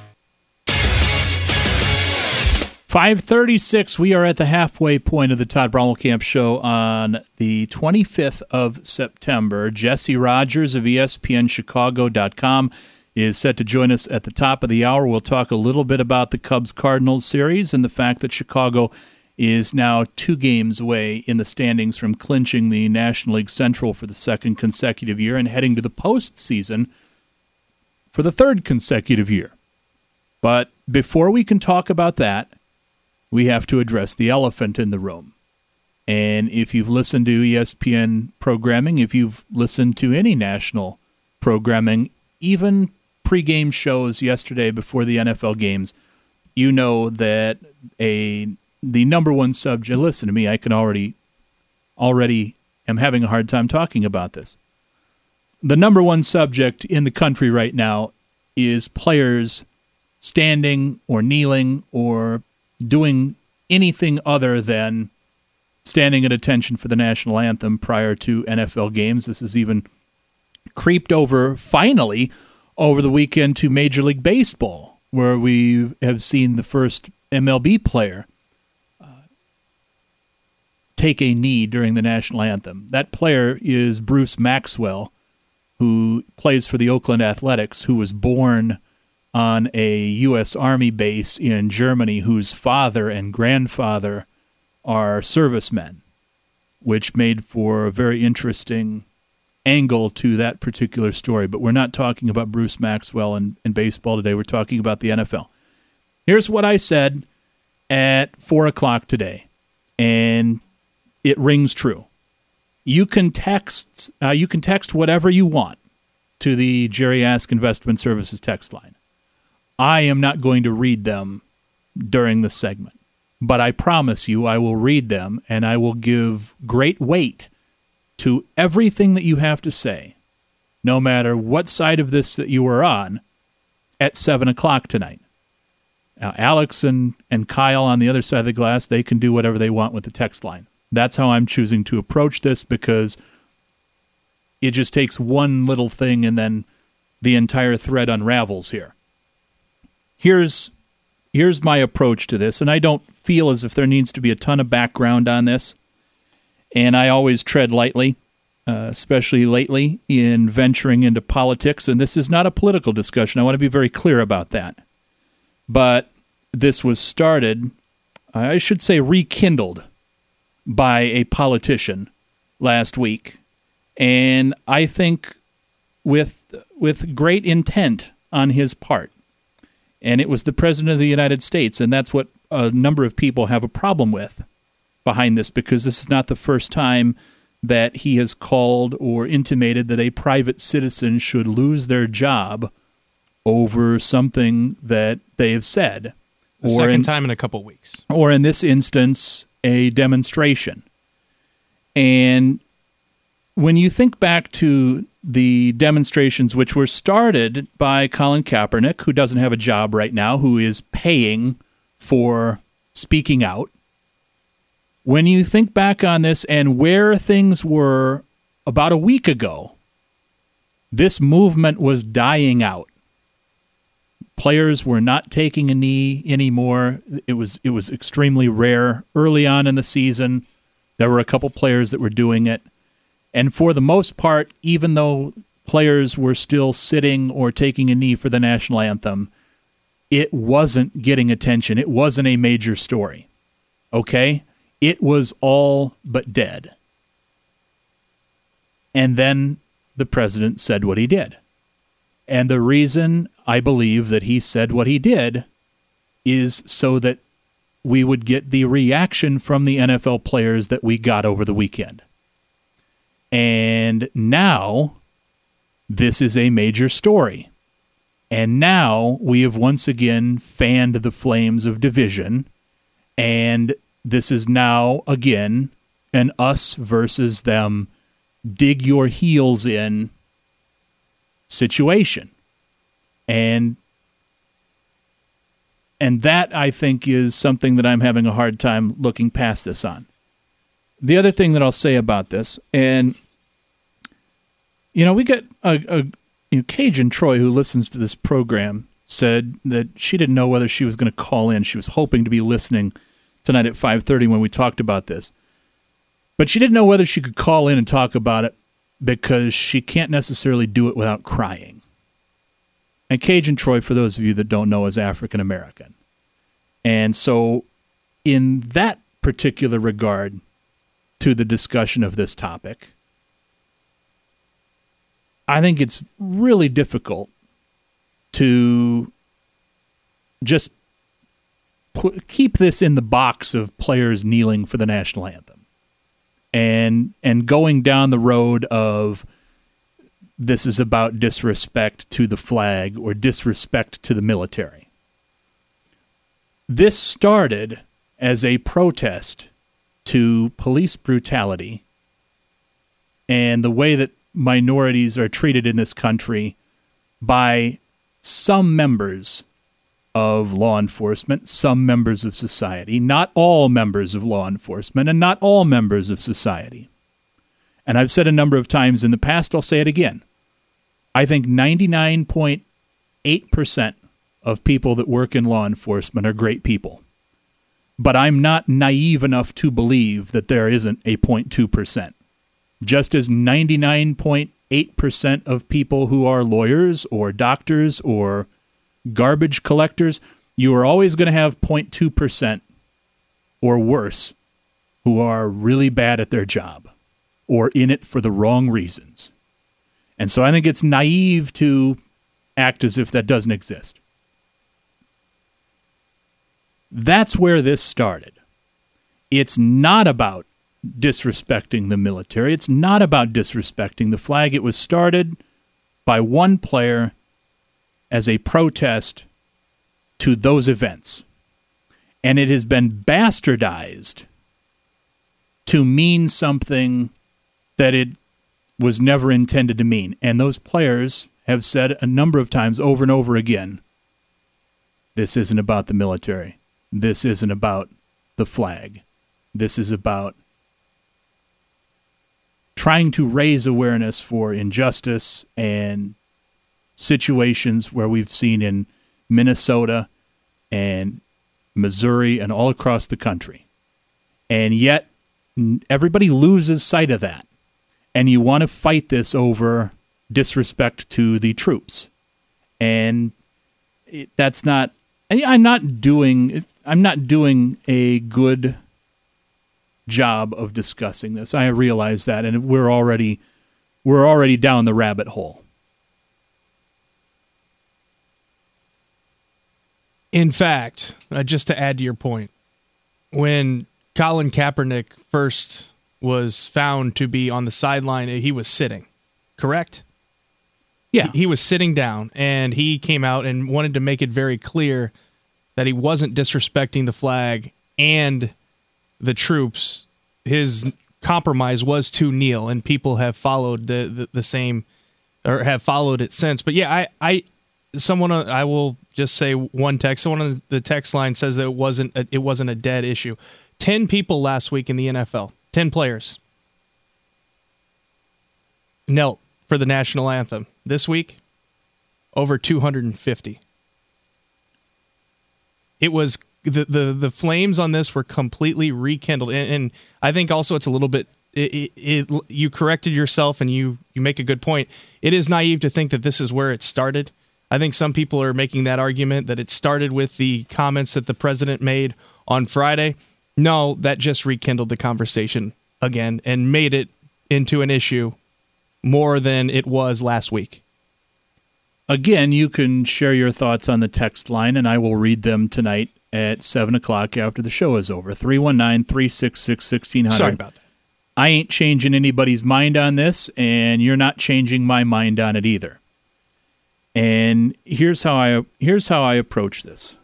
five thirty-six, we are at the halfway point of the Todd Brommelkamp Show on the twenty-fifth of September. Jesse Rogers of E S P N Chicago dot com is set to join us at the top of the hour. We'll talk a little bit about the Cubs-Cardinals series and the fact that Chicago is now two games away in the standings from clinching the National League Central for the second consecutive year and heading to the postseason for the third consecutive year. But before we can talk about that, we have to address the elephant in the room. And if you've listened to E S P N programming, if you've listened to any national programming, even pregame shows yesterday before the N F L games, you know that a the number one subject, listen to me, I can already, already am having a hard time talking about this. The number one subject in the country right now is players standing or kneeling or doing anything other than standing at attention for the national anthem prior to N F L games. This has even creeped over, finally, over the weekend to Major League Baseball, where we have seen the first M L B player uh, take a knee during the national anthem. That player is Bruce Maxwell, who plays for the Oakland Athletics, who was born on a U S Army base in Germany, whose father and grandfather are servicemen, which made for a very interesting angle to that particular story. But we're not talking about Bruce Maxwell and, and baseball today. We're talking about the N F L. Here's what I said at four o'clock today, and it rings true. You can text, uh, you can text whatever you want to the Jerry Ask Investment Services text line. I am not going to read them during the segment, but I promise you I will read them, and I will give great weight to everything that you have to say, no matter what side of this that you are on, at seven o'clock tonight. Now, Alex and, and Kyle on the other side of the glass, they can do whatever they want with the text line. That's how I'm choosing to approach this, because it just takes one little thing and then the entire thread unravels here. Here's here's my approach to this, and I don't feel as if there needs to be a ton of background on this, and I always tread lightly, uh, especially lately in venturing into politics, and this is not a political discussion. I want to be very clear about that. But this was started, I should say rekindled, by a politician last week, and I think with with great intent on his part. And it was the President of the United States, and that's what a number of people have a problem with behind this, because this is not the first time that he has called or intimated that a private citizen should lose their job over something that they have said. The or second in, time in a couple weeks. Or in this instance, a demonstration. And when you think back to the demonstrations which were started by Colin Kaepernick, who doesn't have a job right now, who is paying for speaking out, when you think back on this and where things were about a week ago, this movement was dying out. Players were not taking a knee anymore. It was it was extremely rare. Early on in the season, there were a couple players that were doing it. And for the most part, even though players were still sitting or taking a knee for the national anthem, it wasn't getting attention. It wasn't a major story. Okay? It was all but dead. And then the president said what he did. And the reason I believe that he said what he did is so that we would get the reaction from the N F L players that we got over the weekend. And now this is a major story. And now we have once again fanned the flames of division. And this is now, again, an us versus them, dig your heels in situation. And and that, I think, is something that I'm having a hard time looking past this on. The other thing that I'll say about this, and, you know, we got a, a you know, Cajun Troy, who listens to this program, said that she didn't know whether she was going to call in. She was hoping to be listening tonight at five thirty when we talked about this. But she didn't know whether she could call in and talk about it because she can't necessarily do it without crying. And Cajun Troy, for those of you that don't know, is African American. And so in that particular regard to the discussion of this topic, I think it's really difficult to just put, keep this in the box of players kneeling for the national anthem and and going down the road of this is about disrespect to the flag or disrespect to the military. This started as a protest to police brutality and the way that minorities are treated in this country by some members of law enforcement, some members of society, not all members of law enforcement, and not all members of society. And I've said a number of times in the past, I'll say it again. I think ninety-nine point eight percent of people that work in law enforcement are great people. But I'm not naive enough to believe that there isn't a zero point two percent. Just as ninety-nine point eight percent of people who are lawyers or doctors or garbage collectors, you are always going to have zero point two percent or worse who are really bad at their job or in it for the wrong reasons. And so I think it's naive to act as if that doesn't exist. That's where this started. It's not about disrespecting the military. It's not about disrespecting the flag. It was started by one player as a protest to those events. And it has been bastardized to mean something that it was never intended to mean. And those players have said a number of times over and over again, this isn't about the military. This isn't about the flag. This is about trying to raise awareness for injustice and situations where we've seen in Minnesota and Missouri and all across the country. And yet everybody loses sight of that. And you want to fight this over disrespect to the troops. And it, that's not, I'm not doing, I'm not doing a good job of discussing this. I realize that, and we're already, we're already down the rabbit hole. In fact, uh, just to add to your point, when Colin Kaepernick first was found to be on the sideline, he was sitting, correct? Yeah. He, he was sitting down, and he came out and wanted to make it very clear that he wasn't disrespecting the flag and the troops. His compromise was to kneel, and people have followed the, the, the same, or have followed it since. But yeah, I, I someone, I will just say one text. Someone on the text line says that it wasn't a, it wasn't a dead issue. Ten people last week in the N F L. Ten players knelt for the national anthem. This week, over two hundred fifty. it was the the, the flames on this were completely rekindled, and, and I think also it's a little bit. It, it, it, you corrected yourself, and you you make a good point. It is naive to think that this is where it started. I think some people are making that argument that it started with the comments that the president made on Friday. No, that just rekindled the conversation again and made it into an issue more than it was last week. Again, you can share your thoughts on the text line, and I will read them tonight at seven o'clock after the show is over. three one nine, three six six, one six zero zero. Sorry about that. I ain't changing anybody's mind on this, and you're not changing my mind on it either. And here's how I here's how I approach this.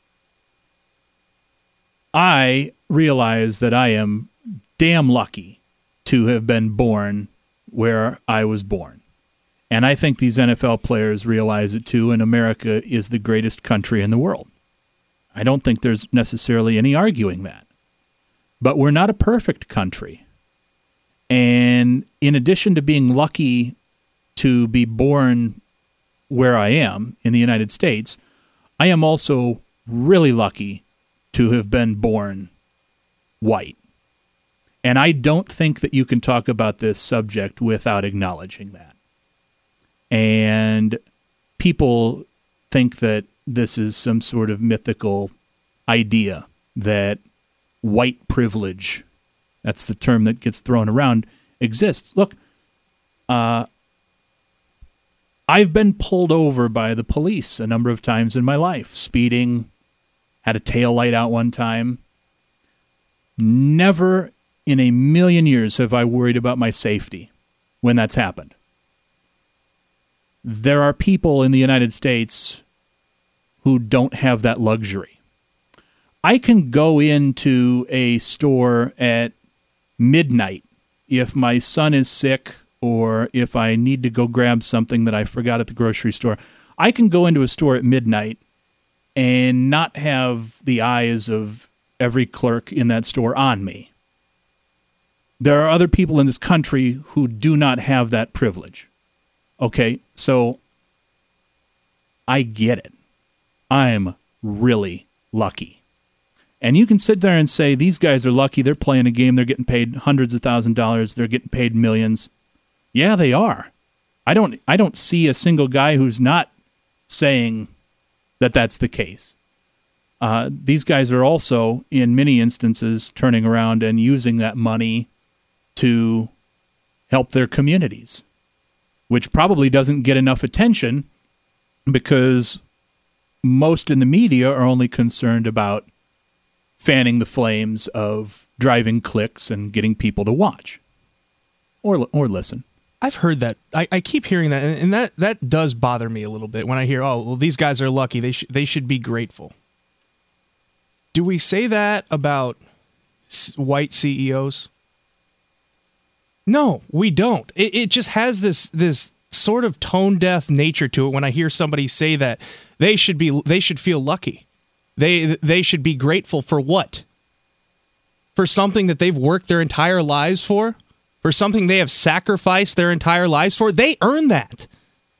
I realize that I am damn lucky to have been born where I was born. And I think these N F L players realize it too, and America is the greatest country in the world. I don't think there's necessarily any arguing that. But we're not a perfect country. And in addition to being lucky to be born where I am in the United States, I am also really lucky to have been born white. And I don't think that you can talk about this subject without acknowledging that. And people think that this is some sort of mythical idea that white privilege, that's the term that gets thrown around, exists. Look, uh, I've been pulled over by the police a number of times in my life, speeding, had a tail light out one time. Never in a million years have I worried about my safety when that's happened. There are people in the United States who don't have that luxury. I can go into a store at midnight if my son is sick or if I need to go grab something that I forgot at the grocery store. I can go into a store at midnight and not have the eyes of every clerk in that store on me. There are other people in this country who do not have that privilege. Okay, so I get it. I'm really lucky. And you can sit there and say, these guys are lucky, they're playing a game, they're getting paid hundreds of thousands of dollars, they're getting paid millions. Yeah, they are. I don't I don't see a single guy who's not saying that that's the case. Uh, these guys are also, in many instances, turning around and using that money to help their communities, which probably doesn't get enough attention because most in the media are only concerned about fanning the flames of driving clicks and getting people to watch or or listen. I've heard that. I, I keep hearing that, and that, that does bother me a little bit when I hear, oh, well, these guys are lucky. They, sh- they should be grateful. Do we say that about s- white C E Os? No, we don't. It, it just has this this sort of tone-deaf nature to it when I hear somebody say that. They should be. They should feel lucky. They they should be grateful for what? For something that they've worked their entire lives for? For something they have sacrificed their entire lives for? They earn that.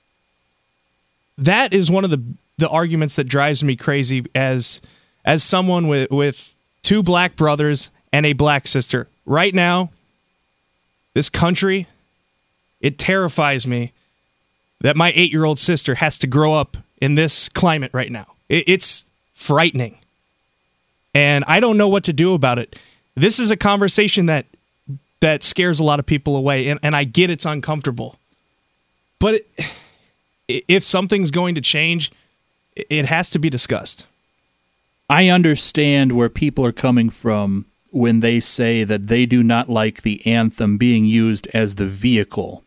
That is one of the the arguments that drives me crazy as as someone with, with two black brothers and a black sister. Right now, this country, it terrifies me that my eight-year-old sister has to grow up in this climate right now. It, it's frightening. And I don't know what to do about it. This is a conversation that that scares a lot of people away, and, and I get it's uncomfortable. But it, if something's going to change, it has to be discussed. I understand where people are coming from when they say that they do not like the anthem being used as the vehicle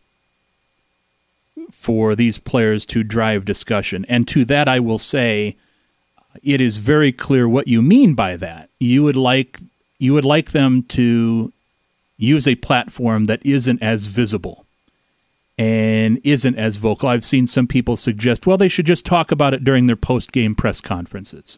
for these players to drive discussion. And to that I will say, it is very clear what you mean by that. You would like you would like them to use a platform that isn't as visible and isn't as vocal. I've seen some people suggest, well, they should just talk about it during their post-game press conferences.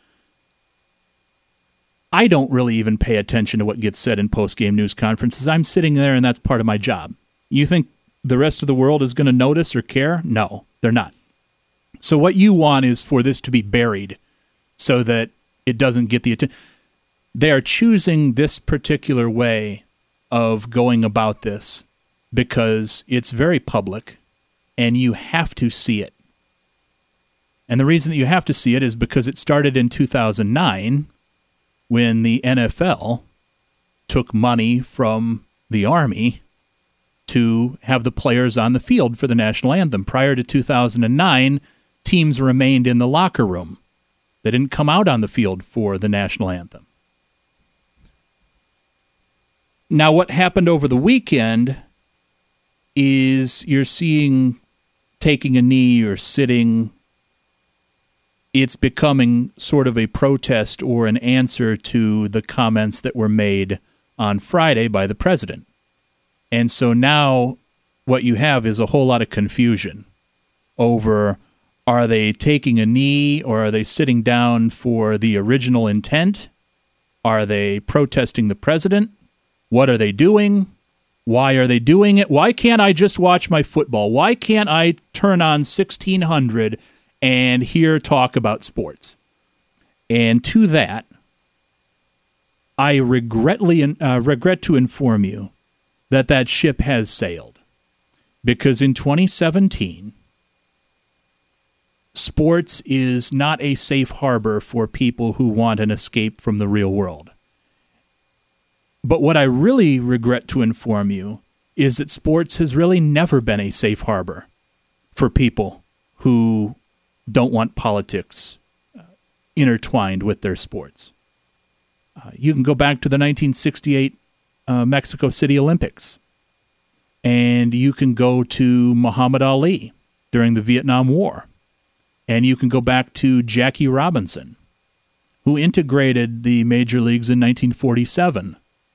I don't really even pay attention to what gets said in post-game news conferences. I'm sitting there, and that's part of my job. You think the rest of the world is going to notice or care? No, they're not. So what you want is for this to be buried so that it doesn't get the attention. They are choosing this particular way of going about this because it's very public and you have to see it. And the reason that you have to see it is because it started in two thousand nine when the N F L took money from the Army to have the players on the field for the national anthem. Prior to two thousand nine, teams remained in the locker room. They didn't come out on the field for the national anthem. Now, what happened over the weekend is you're seeing taking a knee or sitting. It's becoming sort of a protest or an answer to the comments that were made on Friday by the president. And so now what you have is a whole lot of confusion over, are they taking a knee or are they sitting down for the original intent? Are they protesting the president? What are they doing? Why are they doing it? Why can't I just watch my football? Why can't I turn on sixteen hundred and hear talk about sports? And to that, I regretly uh, regret to inform you that that ship has sailed. Because in twenty seventeen, sports is not a safe harbor for people who want an escape from the real world. But what I really regret to inform you is that sports has really never been a safe harbor for people who don't want politics uh, intertwined with their sports. Uh, you can go back to the nineteen sixty-eight uh, Mexico City Olympics, and you can go to Muhammad Ali during the Vietnam War, and you can go back to Jackie Robinson, who integrated the major leagues in nineteen forty-seven.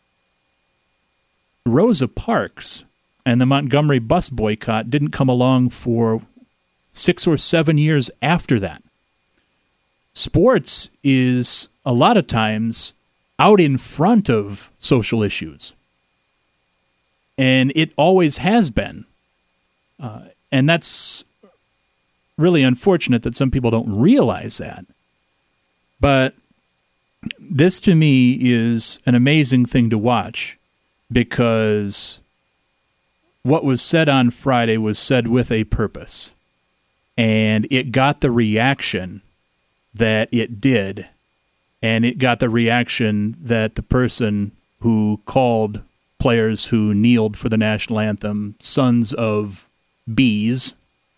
Rosa Parks and the Montgomery bus boycott didn't come along for six or seven years after that. Sports is a lot of times out in front of social issues. And it always has been. Uh, and that's really unfortunate that some people don't realize that. But this to me is an amazing thing to watch, because what was said on Friday was said with a purpose. And it got the reaction that it did. And it got the reaction that the person who called players who kneeled for the national anthem sons of bees.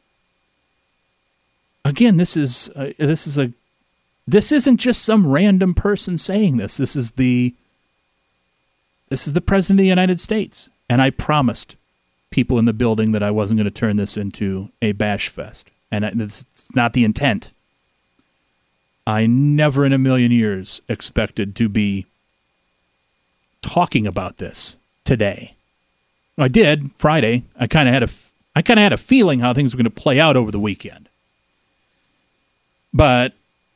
Again, this is uh, this is a this isn't just some random person saying this. This is the this is the President of the United States. And I promised people in the building that I wasn't going to turn this into a bash fest. And it's not the intent. I never in a million years expected to be talking about this today. I did Friday. I kind of had a, I kind of had a feeling how things were going to play out over the weekend. But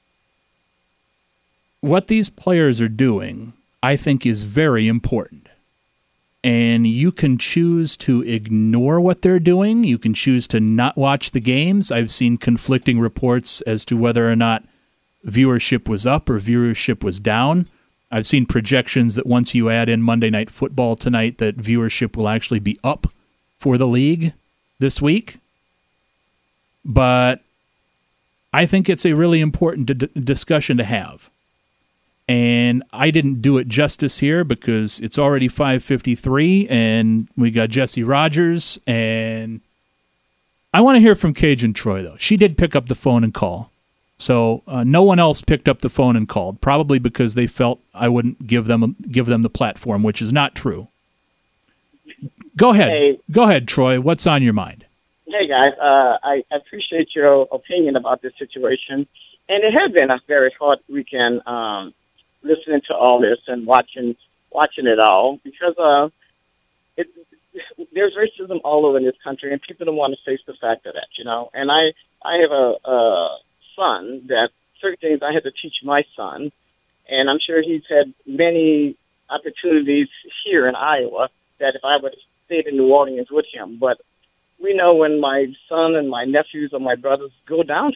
what these players are doing, I think, is very important. And you can choose to ignore what they're doing. You can choose to not watch the games. I've seen conflicting reports as to whether or not viewership was up or viewership was down. I've seen projections that once you add in Monday Night Football tonight, that viewership will actually be up for the league this week. But I think it's a really important d- discussion to have. And I didn't do it justice here because it's already five fifty-three and we got Jesse Rogers. And I want to hear from Cajun Troy, though. She did pick up the phone and call. So uh, no one else picked up the phone and called, probably because they felt I wouldn't give them give them the platform, which is not true. Go ahead. Hey. Go ahead, Troy. What's on your mind? Hey, guys. Uh, I appreciate your opinion about this situation. And it has been a very hard weekend um, listening to all this and watching watching it all, because uh, it, there's racism all over in this country, and people don't want to face the fact of that, you know. And I, I have a... a son that certain things I had to teach my son, and I'm sure he's had many opportunities here in Iowa that if I would have stayed in New Orleans with him. But we know when my son and my nephews or my brothers go down south,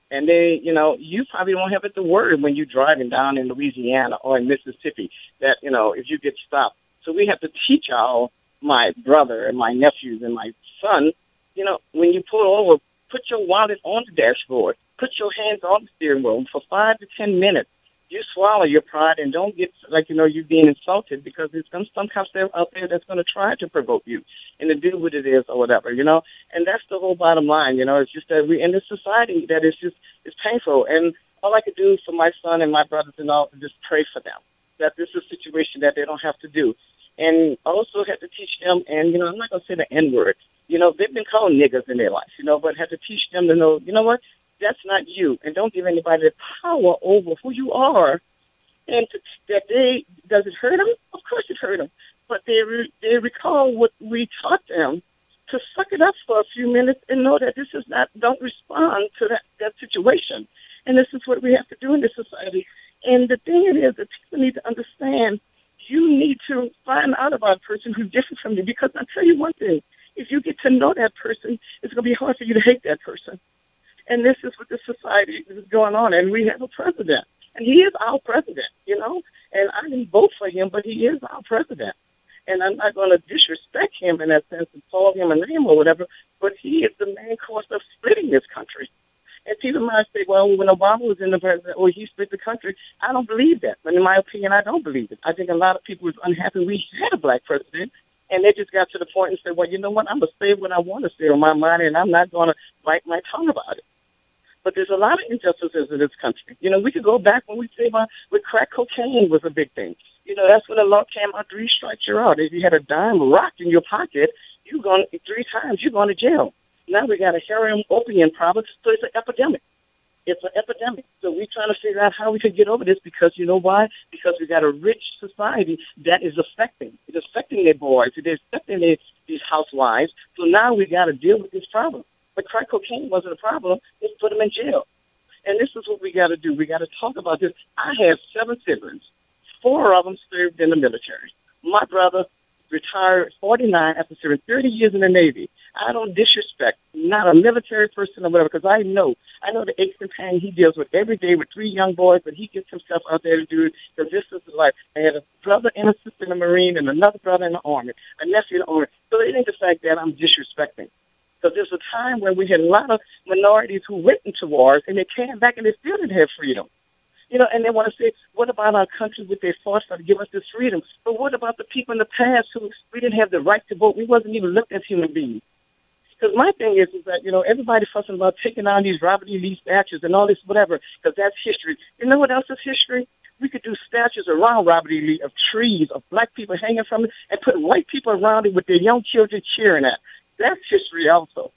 And they, you know, you probably won't have it to worry when you're driving down in Louisiana or in Mississippi that, you know, if you get stopped. So we have to teach all my brother and my nephews and my son, you know, when you pull over, put your wallet on the dashboard, put your hands on the steering wheel for five to ten minutes. You swallow your pride and don't get like, you know, you being insulted because there's some, some cops there out there that's going to try to provoke you and to do what it is or whatever, you know. And that's the whole bottom line, you know. It's just that we're in this society that is just it's painful. And all I could do for my son and my brothers and all is just pray for them, that this is a situation that they don't have to do. And also have to teach them, and, you know, I'm not going to say the N-word. You know, they've been called niggers in their life, you know, but have to teach them to know, you know what, that's not you. And don't give anybody the power over who you are. And to, that they, does it hurt them? Of course it hurt them. But they, re, they recall what we taught them to suck it up for a few minutes and know that this is not, don't respond to that, that situation. And this is what we have to do in this society. And the thing it is that people need to understand, you need to find out about a person who's different from you. Because I'll tell you one thing, if you get to know that person, it's going to be hard for you to hate that person. And this is what the society is going on. And we have a president. And he is our president, you know. And I didn't vote for him, but he is our president. And I'm not going to disrespect him in that sense and call him a name or whatever, but he is the main cause of splitting this country. And people might say, well, when Obama was in the president, oh, he split the country. I don't believe that. But in my opinion, I don't believe it. I think a lot of people was unhappy we had a black president, and they just got to the point and said, well, you know what, I'm going to say what I want to say on my mind, and I'm not going to bite my tongue about it. But there's a lot of injustices in this country. You know, we could go back when we say about with crack cocaine was a big thing. You know, that's when the law came out, three strikes you're out. If you had a dime rock in your pocket, you going three times, you're going to jail. Now we got a heroin opium problem, so it's an epidemic. It's an epidemic. So we're trying to figure out how we could get over this because you know why? Because we got a rich society that is affecting. It's affecting their boys. It's affecting their, these housewives. So now we got to deal with this problem. But crack cocaine wasn't a problem. Let's put them in jail. And this is what we got to do. We got to talk about this. I have seven siblings. Four of them served in the military. My brother retired forty-nine after serving thirty years in the Navy. I don't disrespect not a military person or whatever because I know, I know the aches and pain he deals with every day with three young boys, but he gets himself out there to do it because this is his life. I had a brother and a sister in the Marine and another brother in the Army, a nephew in the Army. So it ain't the fact that I'm disrespecting. Because there's a time when we had a lot of minorities who went into wars and they came back and they still didn't have freedom. You know, and they want to say, what about our country with their fought for to give us this freedom? But what about the people in the past who we didn't have the right to vote? We wasn't even looked as human beings. Because my thing is, is that, you know, everybody fussing about taking down these Robert E. Lee statues and all this whatever, because that's history. You know what else is history? We could do statues around Robert E. Lee of trees, of black people hanging from it, and put white people around it with their young children cheering at. That's history also.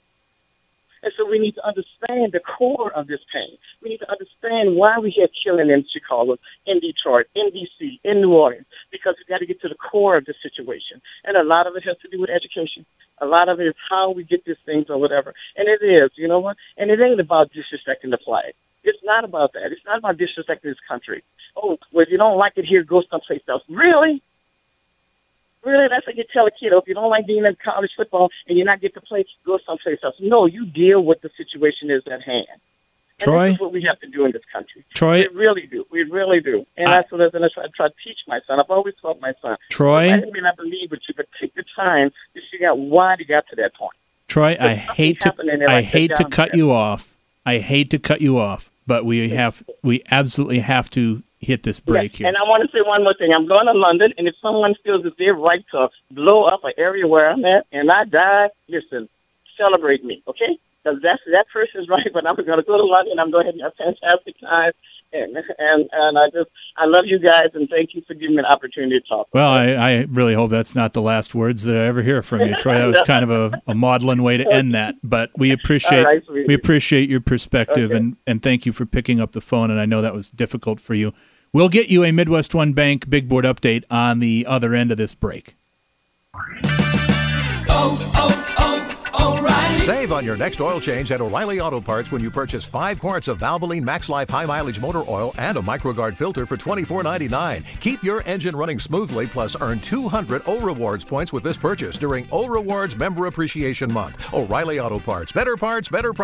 And so we need to understand the core of this pain. We need to understand why we had killing in Chicago, in Detroit, in D C, in New Orleans, because we got to get to the core of the situation. And a lot of it has to do with education. A lot of it is how we get these things or whatever. And it is, you know what? And it ain't about disrespecting the flag. It's not about that. It's not about disrespecting this country. Oh, well, if you don't like it here, go someplace else. Really? Really, that's like you tell a kid, oh, if you don't like being in college football and you're not get to play, go someplace else. No, you deal with the situation is at hand. Troy? And this is what we have to do in this country. Troy? We really do. We really do. And I, that's what I'm going to try, try to teach my son. I've always taught my son. Troy? I may not believe with you, but take the time to figure out why you got to that point. Troy, I hate to I like hate to cut you off. I hate to cut you off, but we have we absolutely have to hit this break yes. here. And I want to say one more thing. I'm going to London, and if someone feels it's their right to blow up an area where I'm at and I die, listen, celebrate me, okay? Because that's that person's right, but I'm going to go to London. I'm going to have a fantastic time. And, and and I just, I love you guys, and thank you for giving me an opportunity to talk. Well, I, I really hope that's not the last words that I ever hear from you, Troy. That was kind of a, a maudlin way to end that, but we appreciate right, we appreciate your perspective, okay. and, and thank you for picking up the phone, and I know that was difficult for you. We'll get you a Midwest One Bank Big Board update on the other end of this break. Oh, oh, oh, O'Reilly. Save on your next oil change at O'Reilly Auto Parts when you purchase five quarts of Valvoline Max Life High Mileage Motor Oil and a MicroGuard filter for twenty-four ninety-nine. Keep your engine running smoothly, plus earn two hundred O Rewards points with this purchase during O Rewards Member Appreciation Month. O'Reilly Auto Parts. Better parts, better price.